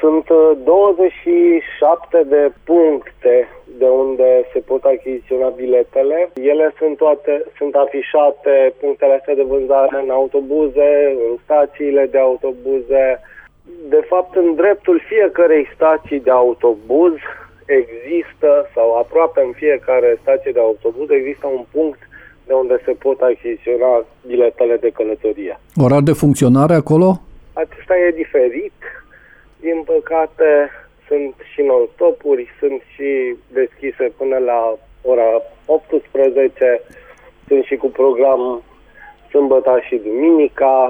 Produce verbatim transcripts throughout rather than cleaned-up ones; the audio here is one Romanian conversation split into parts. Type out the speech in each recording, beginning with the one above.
Sunt douăzeci și șapte de puncte de unde se pot achiziționa biletele. Ele sunt toate, sunt afișate, punctele astea de vânzare în autobuze, în stațiile de autobuze. De fapt, în dreptul fiecărei stații de autobuz există, sau aproape în fiecare stație de autobuz, există un punct de unde se pot achiziționa biletele de călătorie. Orar de funcționare acolo? Acesta e diferit. Din păcate, sunt și non-stopuri, sunt și deschise până la ora optsprezece, sunt și cu program sâmbătă și duminica.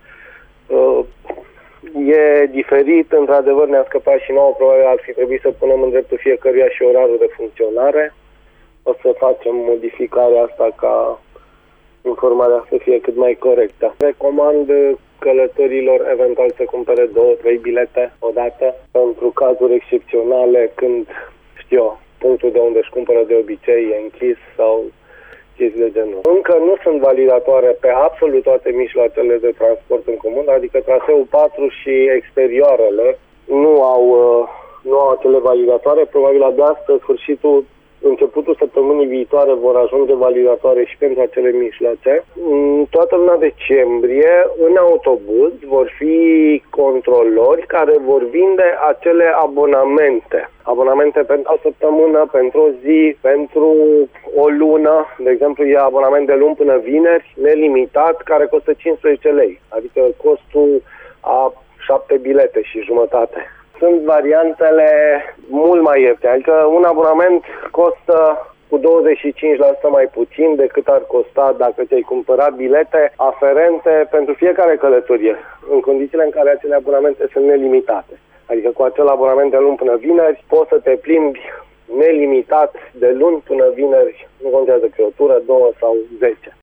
E diferit, într-adevăr ne-a scăpat și nouă, probabil ar fi trebuit să punem în dreptul fiecăruia și orarul de funcționare. O să facem modificarea asta ca informarea să fie cât mai corectă. Recomand călătorilor eventual să cumpere două, trei bilete odată pentru cazuri excepționale când, știu eu, punctul de unde își cumpără de obicei e închis sau chestii de genul. Încă nu sunt validatoare pe absolut toate mijloacele de transport în comun, adică traseul patru și exterioarele nu au, nu au acele validatoare. Probabil abia spre sfârșitul începutul săptămânii viitoare vor ajunge validatoare și pentru acele mijloace. În toată luna decembrie, în autobuz, vor fi controlori care vor vinde acele abonamente. Abonamente pentru o săptămână, pentru o zi, pentru o lună. De exemplu, e abonament de luni până vineri, nelimitat, care costă cincisprezece lei. Adică costul a șapte bilete și jumătate. Sunt variantele mult mai ieftine, adică un abonament costă cu douăzeci și cinci la sută mai puțin decât ar costa dacă ți-ai cumpărat bilete aferente pentru fiecare călătorie, în condițiile în care acele abonamente sunt nelimitate. Adică cu acel abonament de luni până vineri poți să te plimbi nelimitat de luni până vineri, nu contează că e o tură, două sau zece.